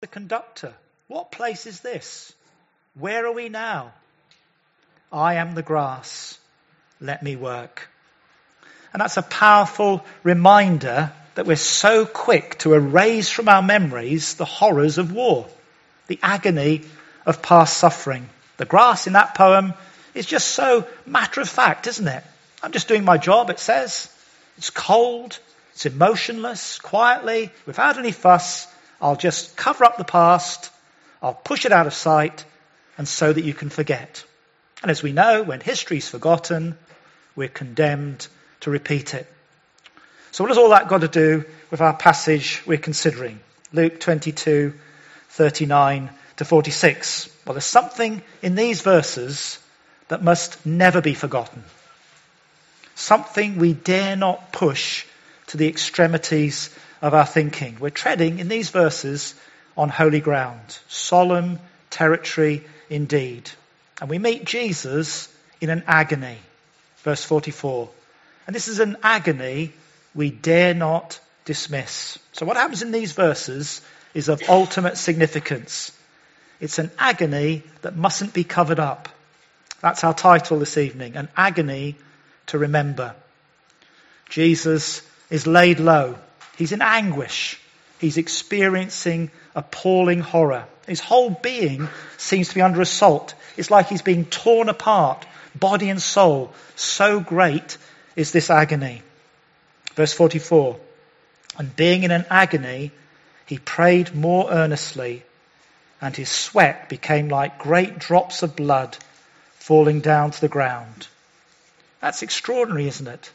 conductor. What place is this? Where are we now? I am the grass. Let me work. And that's a powerful reminder that we're so quick to erase from our memories the horrors of war, the agony of past suffering. The grass in that poem is just so matter of fact, isn't it? I'm just doing my job, it says. It's cold, it's emotionless, quietly, without any fuss. I'll just cover up the past, I'll push it out of sight, and so that you can forget. And as we know, when history's forgotten, we're condemned to repeat it. So what has all that got to do with our passage we're considering? Luke 22, 39 to 46. Well, there's something in these verses that must never be forgotten. Something we dare not push to the extremities of our thinking. We're treading in these verses on holy ground, solemn territory indeed. And we meet Jesus in an agony. Verse 44. And this is an agony we dare not dismiss. So what happens in these verses is of ultimate significance. It's an agony that mustn't be covered up. That's our title this evening, an agony to remember. Jesus is laid low. He's in anguish. He's experiencing appalling horror. His whole being seems to be under assault. It's like he's being torn apart, body and soul. So great is this agony. Verse 44. And being in an agony, he prayed more earnestly, and his sweat became like great drops of blood falling down to the ground. That's extraordinary, isn't it?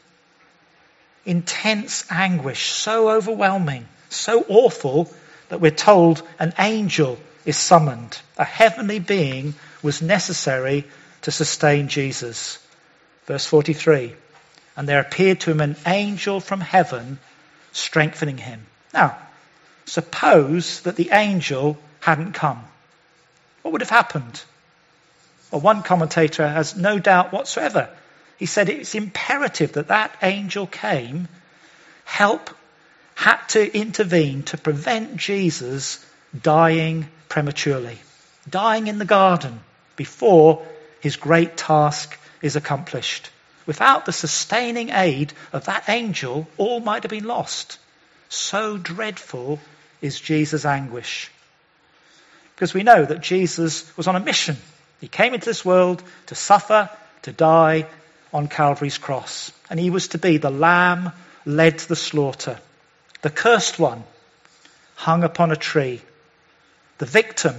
Intense anguish, so overwhelming, so awful that we're told an angel is summoned. A heavenly being was necessary to sustain Jesus. Verse 43. And there appeared to him an angel from heaven strengthening him. Now, suppose that the angel hadn't come. What would have happened? Well, one commentator has no doubt whatsoever. He said it's imperative that that angel came, had to intervene to prevent Jesus dying prematurely, dying in the garden before his great task is accomplished. Without the sustaining aid of that angel, all might have been lost. So dreadful is Jesus' anguish. Because we know that Jesus was on a mission. He came into this world to suffer, to die on Calvary's cross. And he was to be the lamb led to the slaughter. The cursed one hung upon a tree. The victim.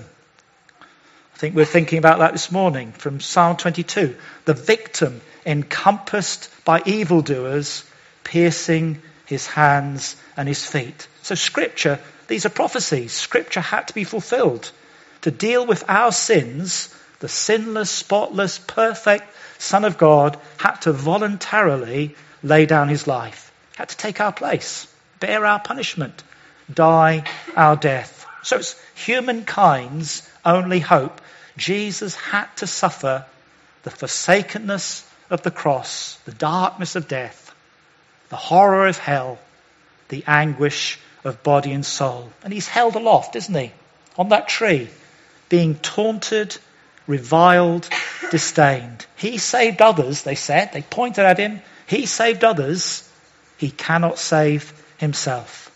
I think we're thinking about that this morning from Psalm 22. The victim encompassed by evildoers, piercing his hands and his feet. So Scripture, these are prophecies. Scripture had to be fulfilled. To deal with our sins, the sinless, spotless, perfect Son of God had to voluntarily lay down his life. Had to take our place, bear our punishment, die our death. So it's humankind's only hope. Jesus had to suffer the forsakenness of the cross, the darkness of death, the horror of hell, the anguish of body and soul. And he's held aloft, isn't he? On that tree, being taunted, reviled, disdained. He saved others, they said. They pointed at him. He saved others. He cannot save himself.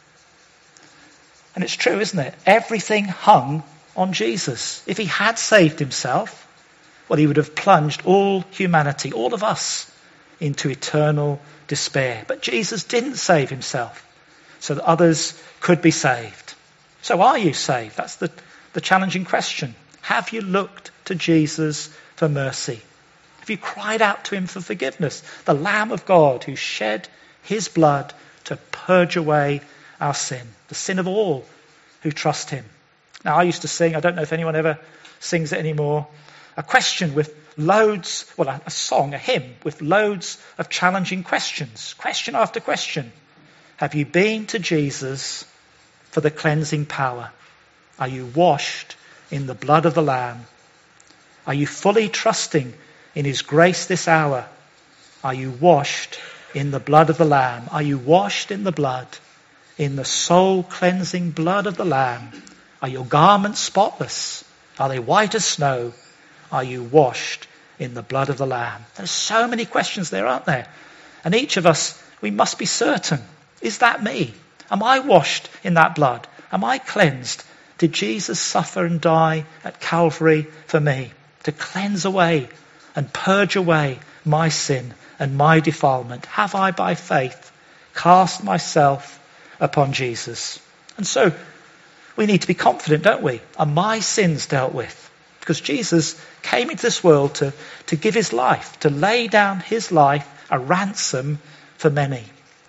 And it's true, isn't it? Everything hung on Jesus. If he had saved himself, well, he would have plunged all humanity, all of us, into eternal despair. But Jesus didn't save himself so that others could be saved. So are you saved? That's the challenging question. Have you looked to Jesus for mercy? Have you cried out to him for forgiveness? The Lamb of God who shed his blood to purge away our sin, the sin of all who trust him. Now, I used to sing, I don't know if anyone ever sings it anymore, a question with loads, well, a song, a hymn with loads of challenging questions, question after question. Have you been to Jesus for the cleansing power? Are you washed in the blood of the Lamb? Are you fully trusting in his grace this hour? Are you washed in the blood of the Lamb? Are you washed in the blood, in the soul cleansing blood of the Lamb? Are your garments spotless? Are they white as snow? Are you washed in the blood of the Lamb? There's so many questions there, aren't there? And each of us, we must be certain. Is that me? Am I washed in that blood? Am I cleansed? Did Jesus suffer and die at Calvary for me to cleanse away and purge away my sin and my defilement? Have I, by faith, cast myself upon Jesus? And so we need to be confident, don't we? Are my sins dealt with? Because Jesus came into this world to give his life, to lay down his life, a ransom for many.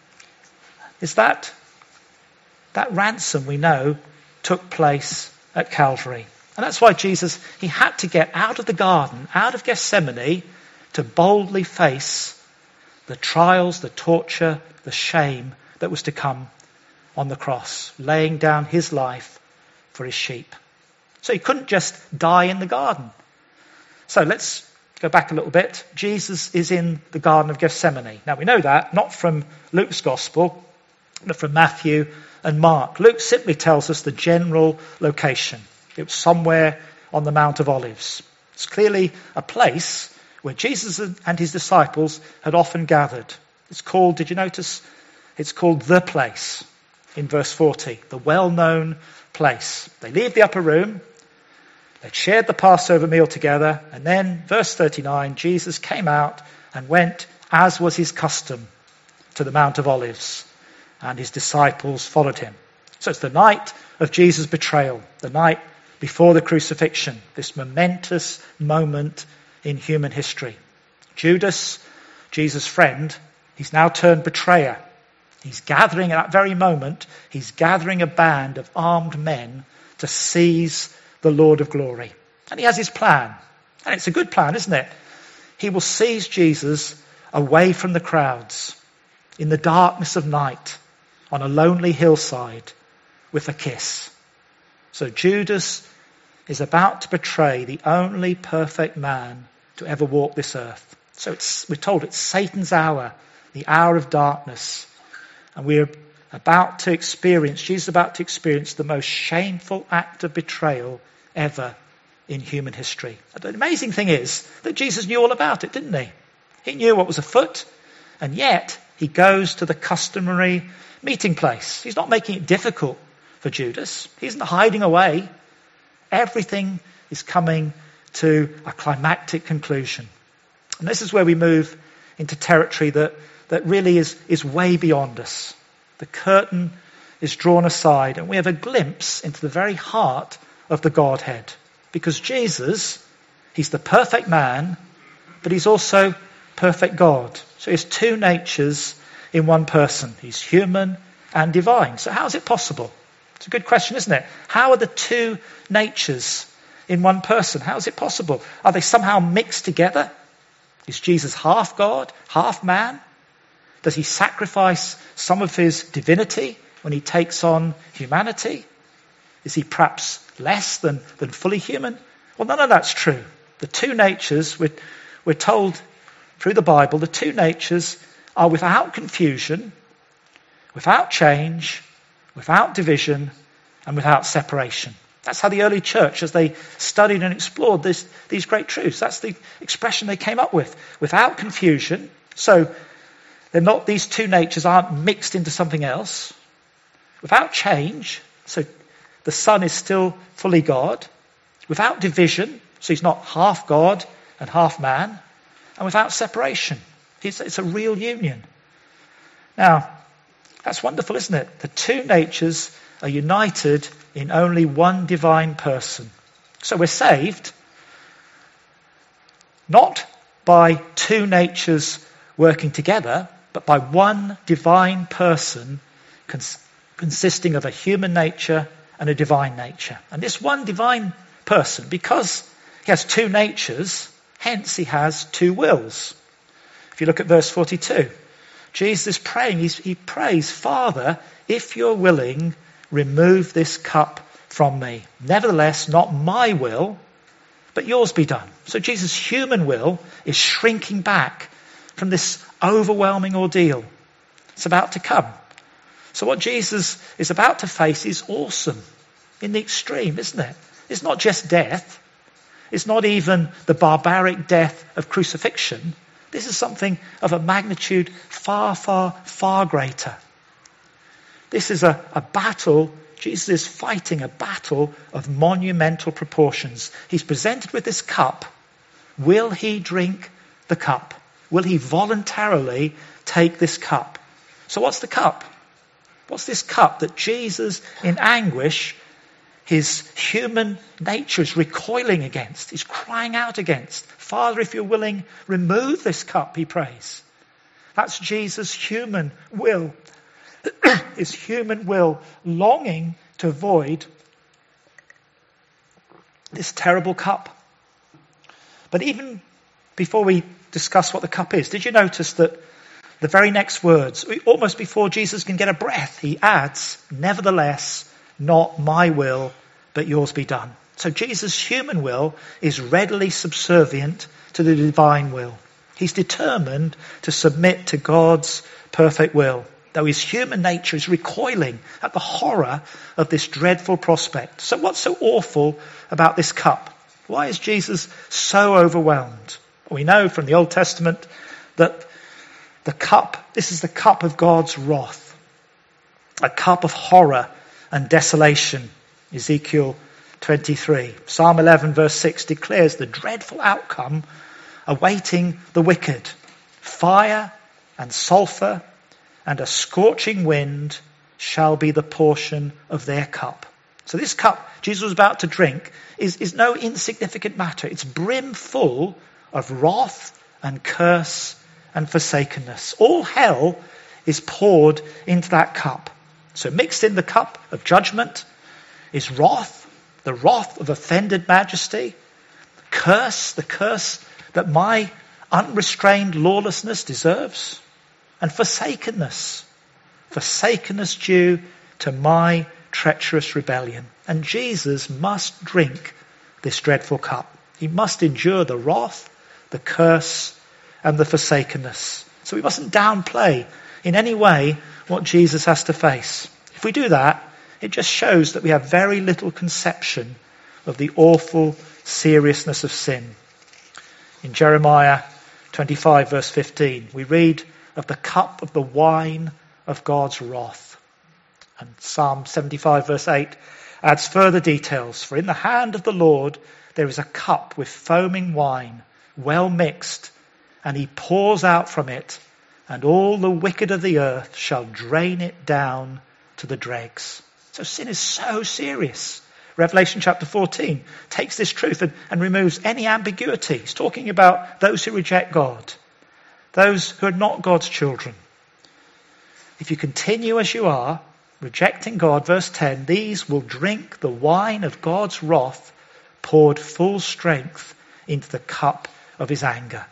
Is that ransom, we know, took place at Calvary. And that's why Jesus, he had to get out of the garden, out of Gethsemane, to boldly face the trials, the torture, the shame that was to come on the cross, laying down his life for his sheep. So he couldn't just die in the garden. So let's go back a little bit. Jesus is in the Garden of Gethsemane. Now we know that, not from Luke's Gospel, but from Matthew and Mark. Luke simply tells us the general location. It was somewhere on the Mount of Olives. It's clearly a place where Jesus and his disciples had often gathered. It's called, did you notice? It's called the place in verse 40, the well-known place. They leave the upper room. They'd shared the Passover meal together. And then, verse 39, Jesus came out and went, as was his custom, to the Mount of Olives. And his disciples followed him. So it's the night of Jesus' betrayal, the night before the crucifixion, this momentous moment in human history. Judas, Jesus' friend, he's now turned betrayer. He's gathering, at that very moment, he's gathering a band of armed men to seize the Lord of glory. And he has his plan. And it's a good plan, isn't it? He will seize Jesus away from the crowds, in the darkness of night, on a lonely hillside, with a kiss. So Judas is about to betray the only perfect man to ever walk this earth. So we're told it's Satan's hour, the hour of darkness. And we're about to experience, Jesus is about to experience the most shameful act of betrayal ever in human history. The amazing thing is that Jesus knew all about it, didn't he? He knew what was afoot, and yet he goes to the customary meeting place. He's not making it difficult for Judas. He isn't hiding away. Everything is coming to a climactic conclusion. And this is where we move into territory that really is way beyond us. The curtain is drawn aside, and we have a glimpse into the very heart of the Godhead. Because Jesus, he's the perfect man, but he's also perfect God. So he has two natures in one person. He's human and divine. So how is it possible? It's a good question, isn't it? How are the two natures in one person? How is it possible? Are they somehow mixed together? Is Jesus half God, half man? Does he sacrifice some of his divinity when he takes on humanity? Is he perhaps less than fully human? Well, none of that's true. The two natures, we're told through the Bible, the two natures are without confusion, without change, without division, and without separation. That's how the early church, as they studied and explored these great truths, that's the expression they came up with. Without confusion, so these two natures aren't mixed into something else. Without change, so the Son is still fully God. Without division, so he's not half God and half man. And without separation. It's a real union. Now, that's wonderful, isn't it? The two natures are united in only one divine person. So we're saved not by two natures working together, but by one divine person consisting of a human nature and a divine nature. And this one divine person, because he has two natures, hence he has two wills. If you look at verse 42, Jesus is praying. He prays, Father, if you're willing, remove this cup from me. Nevertheless, not my will, but yours be done. So Jesus' human will is shrinking back from this overwhelming ordeal. It's about to come. So what Jesus is about to face is awesome. in the extreme, isn't it? It's not just death. It's not even the barbaric death of crucifixion. This is something of a magnitude far, far, far greater. This is a battle. Jesus is fighting a battle of monumental proportions. He's presented with this cup. Will he drink the cup? Will he voluntarily take this cup? So what's the cup? What's this cup that Jesus, in anguish, his human nature is recoiling against? He's crying out against. Father, if you're willing, remove this cup, he prays. That's Jesus' human will. His human will longing to avoid this terrible cup. But even before we discuss what the cup is, did you notice that the very next words, almost before Jesus can get a breath, he adds, nevertheless, not my will, but yours be done. So Jesus' human will is readily subservient to the divine will. He's determined to submit to God's perfect will, though his human nature is recoiling at the horror of this dreadful prospect. So what's so awful about this cup? Why is Jesus so overwhelmed? We know from the Old Testament that the cup, this is the cup of God's wrath, a cup of horror and desolation. Ezekiel 23. Psalm 11 verse 6 declares the dreadful outcome awaiting the wicked. Fire and sulfur and a scorching wind shall be the portion of their cup. So this cup Jesus was about to drink is no insignificant matter. It's brim full of wrath and curse and forsakenness. All hell is poured into that cup. So mixed in the cup of judgment is wrath, the wrath of offended majesty, curse, the curse that my unrestrained lawlessness deserves, and forsakenness due to my treacherous rebellion. And Jesus must drink this dreadful cup. He must endure the wrath, the curse, and the forsakenness. So we mustn't downplay in any way what Jesus has to face. If we do that, it just shows that we have very little conception of the awful seriousness of sin. In Jeremiah 25 verse 15, we read of the cup of the wine of God's wrath. And Psalm 75 verse 8 adds further details. For in the hand of the Lord there is a cup with foaming wine, well mixed, and he pours out from it, and all the wicked of the earth shall drain it down to the dregs. So sin is so serious. Revelation chapter 14 takes this truth and removes any ambiguity. He's talking about those who reject God, those who are not God's children. If you continue as you are, rejecting God, verse 10, these will drink the wine of God's wrath, poured full strength into the cup of his anger.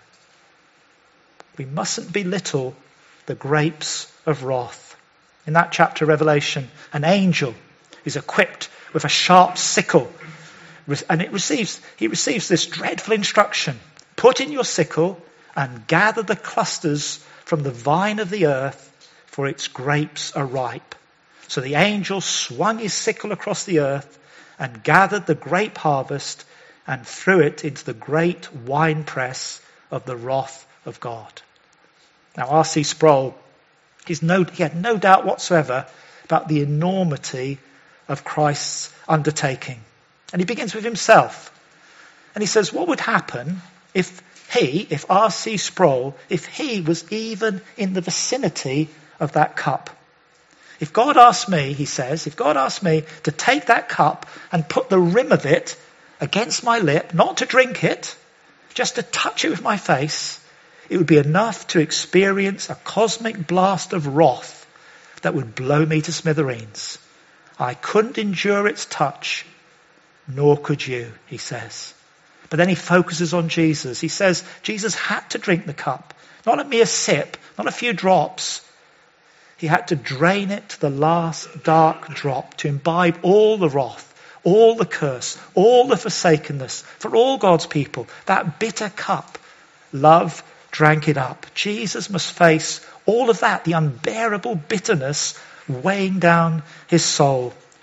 We mustn't belittle the grapes of wrath. In that chapter of Revelation, an angel is equipped with a sharp sickle, and he receives this dreadful instruction: put in your sickle and gather the clusters from the vine of the earth, for its grapes are ripe. So the angel swung his sickle across the earth and gathered the grape harvest and threw it into the great winepress of the wrath of God. Now R.C. Sproul, he had no doubt whatsoever about the enormity of Christ's undertaking. And he begins with himself. And he says, what would happen if R.C. Sproul, if he was even in the vicinity of that cup? If God asked me, he says, if God asked me to take that cup and put the rim of it against my lip, not to drink it, just to touch it with my face, it would be enough to experience a cosmic blast of wrath that would blow me to smithereens. I couldn't endure its touch, nor could you, he says. But then he focuses on Jesus. He says Jesus had to drink the cup, not a mere sip, not a few drops. He had to drain it to the last dark drop, to imbibe all the wrath, all the curse, all the forsakenness for all God's people. That bitter cup, love drank it up. Jesus must face all of that, the unbearable bitterness weighing down his soul.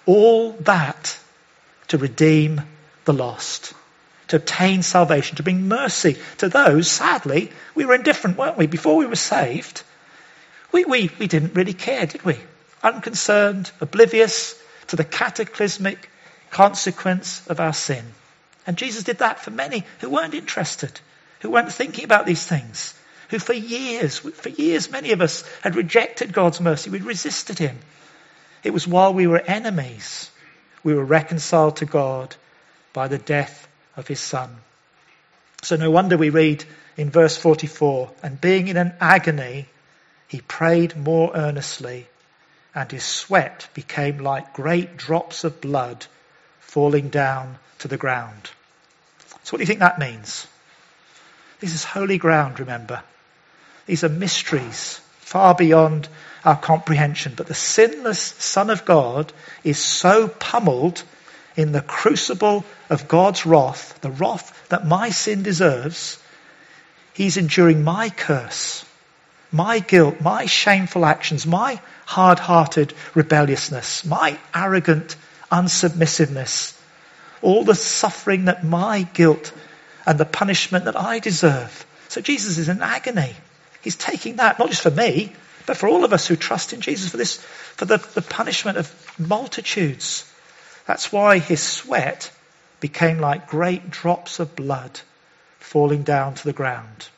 All that to redeem the lost, to obtain salvation, to bring mercy to those. Sadly, we were indifferent, weren't we? Before we were saved, we didn't really care, did we? Unconcerned, oblivious to the cataclysmic consequence of our sin. And Jesus did that for many who weren't interested, who weren't thinking about these things, who for years, many of us had rejected God's mercy. We'd resisted him. It was while we were enemies, we were reconciled to God by the death of his Son. So no wonder we read in verse 44, and being in an agony, he prayed more earnestly, and his sweat became like great drops of blood falling down to the ground. So what do you think that means? This is holy ground, remember. These are mysteries far beyond our comprehension. But the sinless Son of God is so pummeled in the crucible of God's wrath, the wrath that my sin deserves. He's enduring my curse, my guilt, my shameful actions, my hard-hearted rebelliousness, my arrogant unsubmissiveness, all the suffering that my guilt and the punishment that I deserve. So Jesus is in agony. He's taking that, not just for me, but for all of us who trust in Jesus, for the punishment of multitudes. That's why his sweat became like great drops of blood falling down to the ground.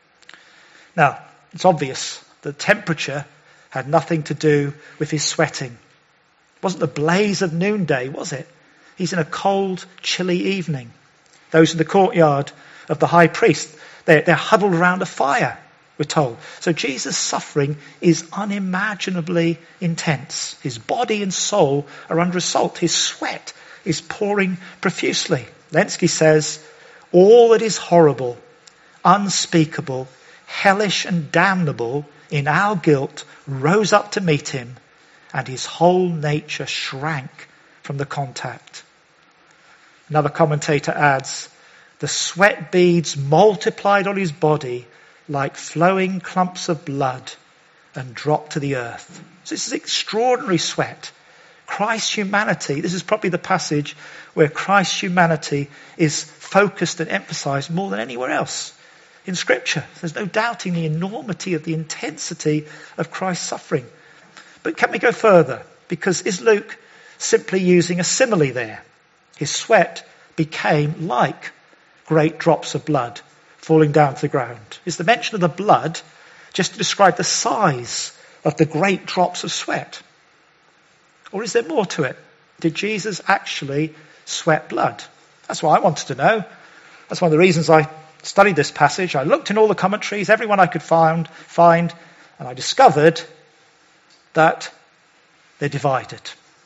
Now, it's obvious the temperature had nothing to do with his sweating. It wasn't the blaze of noonday, was it? He's in a cold, chilly evening. Those in the courtyard of the high priest, they're huddled around a fire, we're told. So Jesus' suffering is unimaginably intense. His body and soul are under assault. His sweat is pouring profusely. Lenski says, all that is horrible, unspeakable, hellish and damnable in our guilt rose up to meet him, and his whole nature shrank from the contact. Another commentator adds, the sweat beads multiplied on his body like flowing clumps of blood and dropped to the earth. So this is extraordinary sweat. Christ's humanity, this is probably the passage where Christ's humanity is focused and emphasized more than anywhere else in Scripture. There's no doubting the enormity of the intensity of Christ's suffering. But can we go further? Because is Luke simply using a simile there? His sweat became like great drops of blood falling down to the ground. Is the mention of the blood just to describe the size of the great drops of sweat? Or is there more to it? Did Jesus actually sweat blood? That's what I wanted to know. That's one of the reasons I studied this passage. I looked in all the commentaries, everyone I could find, and I discovered that they're divided.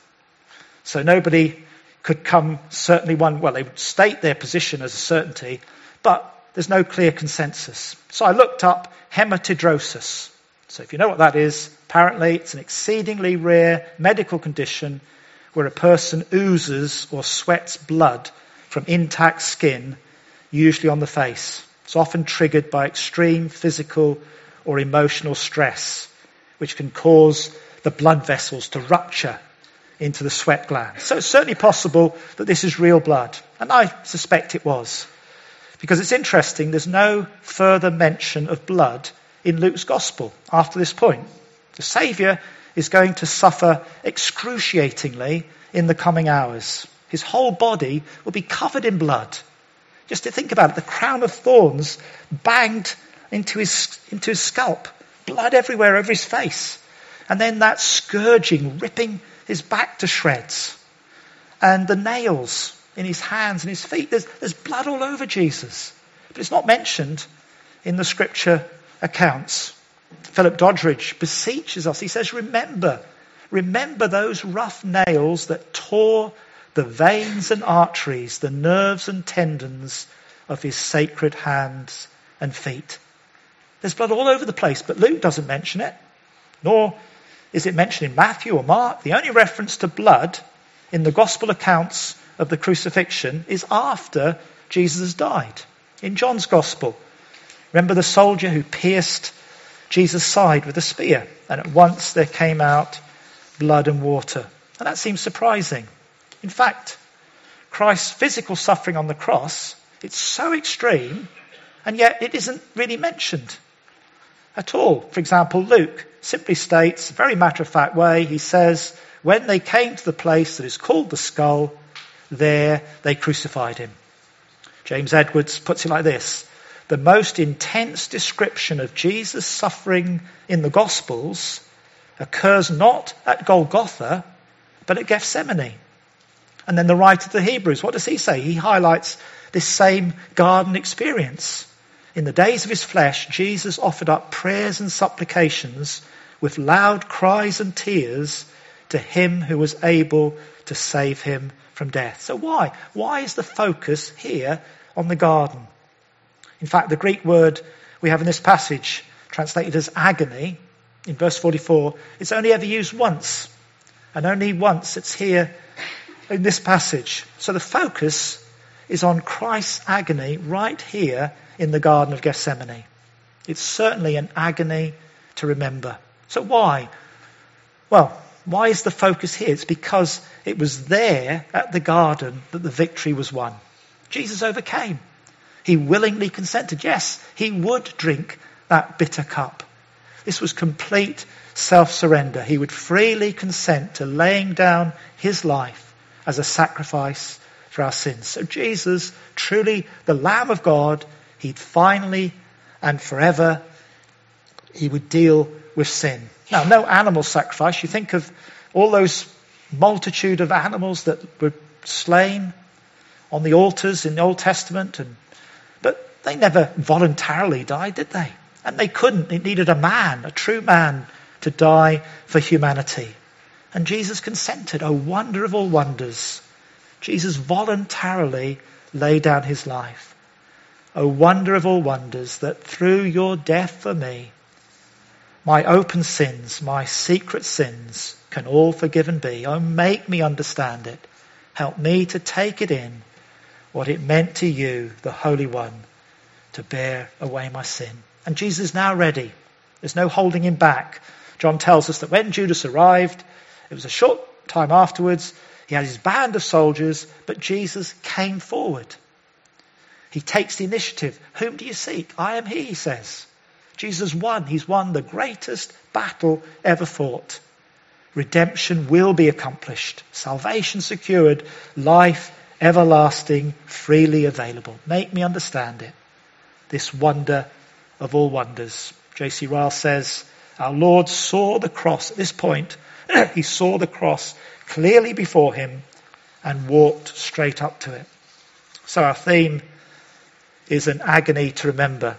So nobody could come, certainly one, well, they would state their position as a certainty, but there's no clear consensus. So I looked up hematidrosis. So if you know what that is, apparently it's an exceedingly rare medical condition where a person oozes or sweats blood from intact skin, usually on the face. It's often triggered by extreme physical or emotional stress, which can cause the blood vessels to rupture into the sweat glands. So it's certainly possible that this is real blood. And I suspect it was. Because it's interesting, there's no further mention of blood in Luke's gospel after this point. The Saviour is going to suffer excruciatingly in the coming hours. His whole body will be covered in blood. Just to think about it, the crown of thorns banged into his scalp, blood everywhere over his face. And then that scourging ripping his back to shreds. And the nails in his hands and his feet. There's blood all over Jesus. But it's not mentioned in the scripture accounts. Philip Doddridge beseeches us. He says, remember those rough nails that tore the veins and arteries, the nerves and tendons of his sacred hands and feet. There's blood all over the place, but Luke doesn't mention it. Nor is it mentioned in Matthew or Mark. The only reference to blood in the gospel accounts of the crucifixion is after Jesus has died. In John's gospel, remember the soldier who pierced Jesus' side with a spear, and at once there came out blood and water. And that seems surprising. In fact, Christ's physical suffering on the cross, it's so extreme, and yet it isn't really mentioned at all. For example, Luke simply states, a very matter-of-fact way, he says, when they came to the place that is called the Skull, there they crucified him. James Edwards puts it like this: the most intense description of Jesus' suffering in the Gospels occurs not at Golgotha, but at Gethsemane. And then the writer of the Hebrews, what does he say? He highlights this same garden experience. In the days of his flesh, Jesus offered up prayers and supplications with loud cries and tears to him who was able to save him from death. So why? Why is the focus here on the garden? In fact, the Greek word we have in this passage, translated as agony, in verse 44, it's only ever used once. And only once it's here in this passage. So the focus is on Christ's agony right here in the Garden of Gethsemane. It's certainly an agony to remember. So why? Well, why is the focus here? It's because it was there at the garden that the victory was won. Jesus overcame. He willingly consented. Yes, he would drink that bitter cup. This was complete self-surrender. He would freely consent to laying down his life as a sacrifice for our sins. So Jesus, truly the Lamb of God, he'd finally and forever, he would deal with sin. Now, no animal sacrifice. You think of all those multitude of animals that were slain on the altars in the Old Testament, but they never voluntarily died, did they? And they couldn't. It needed a man, a true man, to die for humanity. And Jesus consented. Oh, wonder of all wonders. Jesus voluntarily laid down his life. Oh, wonder of all wonders that through your death for me, my open sins, my secret sins can all forgiven be. Oh, make me understand it. Help me to take it in, what it meant to you, the Holy One, to bear away my sin. And Jesus is now ready. There's no holding him back. John tells us that when Judas arrived, it was a short time afterwards, he had his band of soldiers, but Jesus came forward. He takes the initiative. Whom do you seek? I am he says. Jesus won. He's won the greatest battle ever fought. Redemption will be accomplished. Salvation secured. Life everlasting, freely available. Make me understand it. This wonder of all wonders. J.C. Ryle says, our Lord saw the cross at this point. He saw the cross clearly before him and walked straight up to it. So our theme is an agony to remember.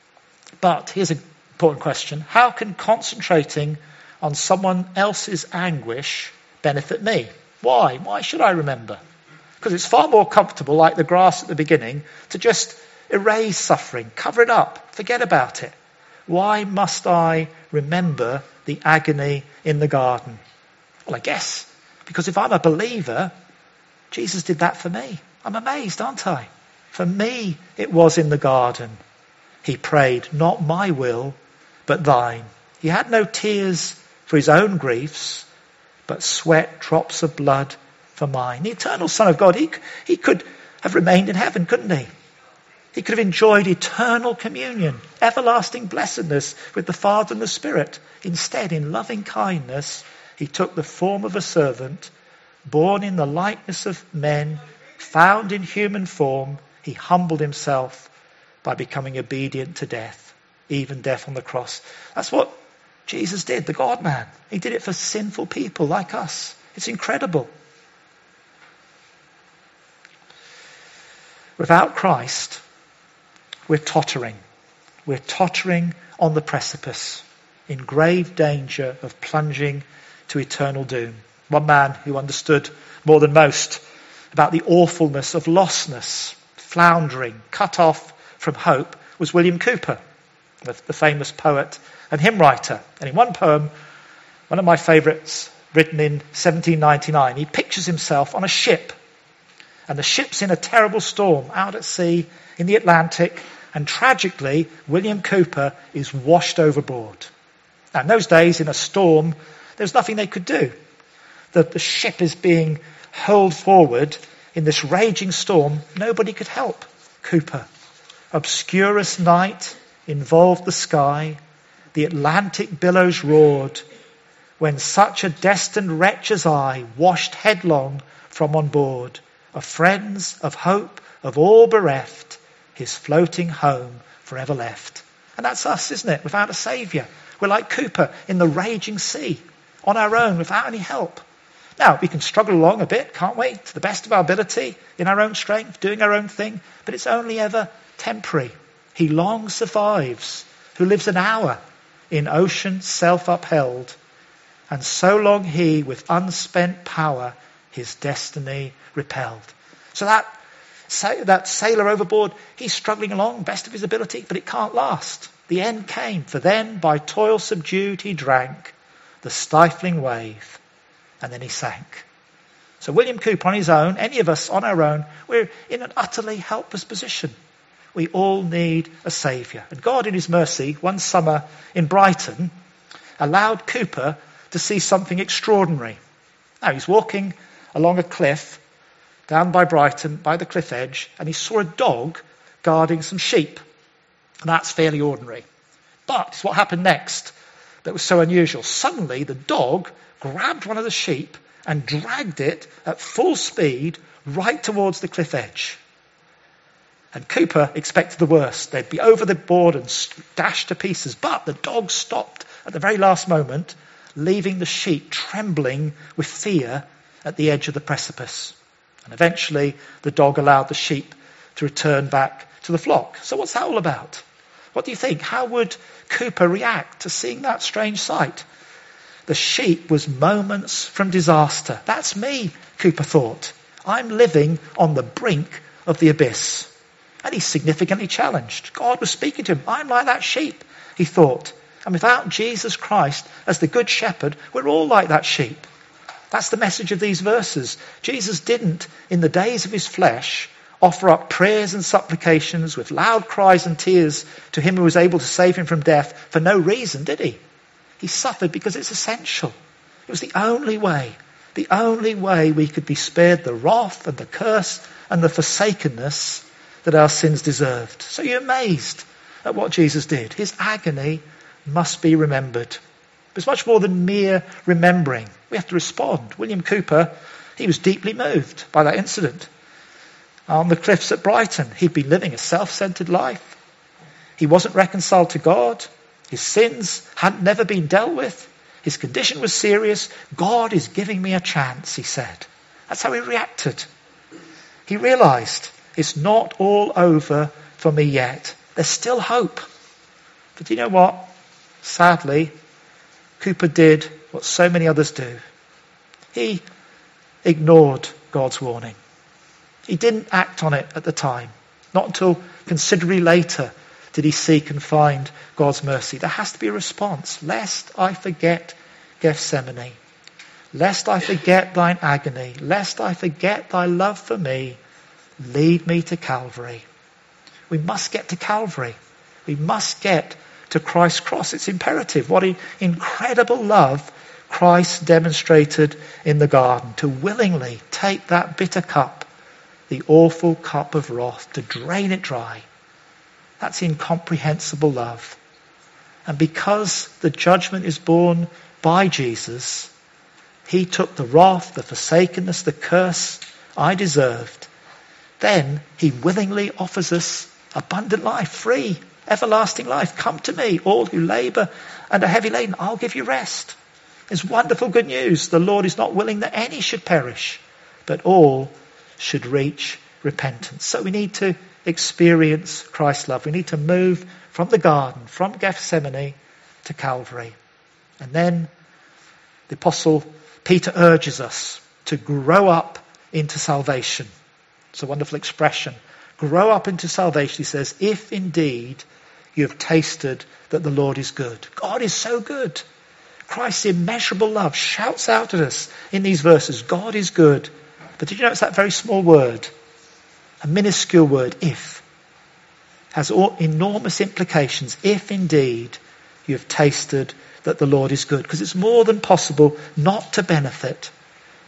But here's an important question. How can concentrating on someone else's anguish benefit me? Why? Why should I remember? Because it's far more comfortable, like the grass at the beginning, to just erase suffering, cover it up, forget about it. Why must I remember the agony in the garden? Well, I guess because if I'm a believer, Jesus did that for me. I'm amazed, aren't I? For me, it was in the garden. He prayed, not my will, but thine. He had no tears for his own griefs, but sweat drops of blood for mine. The eternal Son of God, he could have remained in heaven, couldn't he? He could have enjoyed eternal communion, everlasting blessedness with the Father and the Spirit. Instead, in loving kindness, he took the form of a servant, born in the likeness of men, found in human form. He humbled himself by becoming obedient to death, even death on the cross. That's what Jesus did, the God-man. He did it for sinful people like us. It's incredible. Without Christ, we're tottering. We're tottering on the precipice, in grave danger of plunging to eternal doom. One man who understood more than most about the awfulness of lostness, floundering, cut off from hope, was William Cowper, the famous poet and hymn writer. And in one poem, one of my favourites, written in 1799, he pictures himself on a ship. And the ship's in a terrible storm out at sea in the Atlantic. And tragically, William Cowper is washed overboard. Now, in those days, in a storm, there was nothing they could do. the ship is being hurled forward in this raging storm, nobody could help Cooper. Obscurest night involved the sky, the Atlantic billows roared, when such a destined wretch as I washed headlong from on board, of friends, of hope, of all bereft, his floating home forever left. And that's us, isn't it? Without a saviour. We're like Cooper in the raging sea, on our own, without any help. Now, we can struggle along a bit, can't we? To the best of our ability, in our own strength, doing our own thing, but it's only ever temporary. He long survives, who lives an hour in ocean self-upheld, and so long he, with unspent power, his destiny repelled. So that sailor overboard, he's struggling along, best of his ability, but it can't last. The end came, for then, by toil subdued, he drank the stifling wave, and then he sank. So William Cooper on his own, any of us on our own, we're in an utterly helpless position. We all need a saviour. And God, in his mercy, one summer in Brighton, allowed Cooper to see something extraordinary. Now, he's walking along a cliff down by Brighton, by the cliff edge, and he saw a dog guarding some sheep. And that's fairly ordinary. But it's what happened next that was so unusual. Suddenly, the dog grabbed one of the sheep and dragged it at full speed right towards the cliff edge. And Cooper expected the worst. They'd be over the board and dashed to pieces. But the dog stopped at the very last moment, leaving the sheep trembling with fear at the edge of the precipice. And eventually, the dog allowed the sheep to return back to the flock. So what's that all about? What do you think? How would Cooper react to seeing that strange sight? The sheep was moments from disaster. That's me, Cooper thought. I'm living on the brink of the abyss. And he's significantly challenged. God was speaking to him. I'm like that sheep, he thought. And without Jesus Christ as the good shepherd, we're all like that sheep. That's the message of these verses. Jesus didn't, in the days of his flesh, offer up prayers and supplications with loud cries and tears to him who was able to save him from death for no reason, did he? He suffered because it's essential. It was the only way we could be spared the wrath and the curse and the forsakenness that our sins deserved. So you're amazed at what Jesus did. His agony must be remembered. It's much more than mere remembering. We have to respond. William Cooper, he was deeply moved by that incident. On the cliffs at Brighton, he'd been living a self-centered life. He wasn't reconciled to God. His sins had never been dealt with. His condition was serious. God is giving me a chance, he said. That's how he reacted. He realised it's not all over for me yet. There's still hope. But do you know what? Sadly, Cooper did what so many others do. He ignored God's warning. He didn't act on it at the time. Not until considerably later did he seek and find God's mercy. There has to be a response. Lest I forget Gethsemane. Lest I forget thine agony. Lest I forget thy love for me. Lead me to Calvary. We must get to Calvary. We must get to Christ's cross. It's imperative. What an incredible love Christ demonstrated in the garden to willingly take that bitter cup, the awful cup of wrath, to drain it dry. That's incomprehensible love. And because the judgment is borne by Jesus, he took the wrath, the forsakenness, the curse I deserved. Then he willingly offers us abundant life, free, everlasting life. Come to me, all who labour and are heavy laden. I'll give you rest. It's wonderful good news. The Lord is not willing that any should perish, but all should reach repentance. So we need to experience Christ's love. We need to move from the garden, from Gethsemane to Calvary. And then the Apostle Peter urges us to grow up into salvation. It's a wonderful expression. Grow up into salvation, he says, if indeed you have tasted that the Lord is good. God is so good. Christ's immeasurable love shouts out at us in these verses. God is good. But did you notice that very small word? A minuscule word, if. Has enormous implications. If indeed you have tasted that the Lord is good. Because it's more than possible not to benefit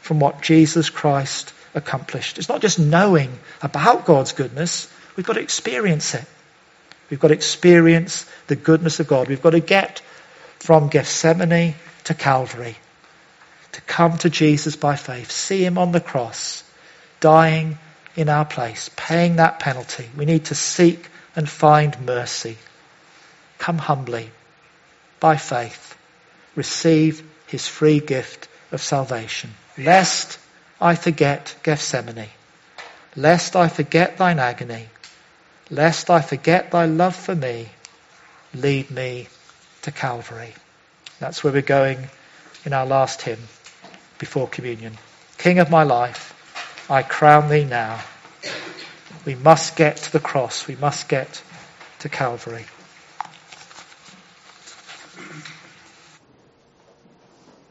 from what Jesus Christ accomplished. It's not just knowing about God's goodness. We've got to experience it. We've got to experience the goodness of God. We've got to get from Gethsemane to Calvary, to come to Jesus by faith, see him on the cross, dying in our place, paying that penalty. We need to seek and find mercy. Come humbly, by faith, receive his free gift of salvation. Lest I forget Gethsemane, lest I forget thine agony, lest I forget thy love for me, lead me to Calvary. That's where we're going in our last hymn before communion. King of my life, I crown thee now. We must get to the cross. We must get to Calvary.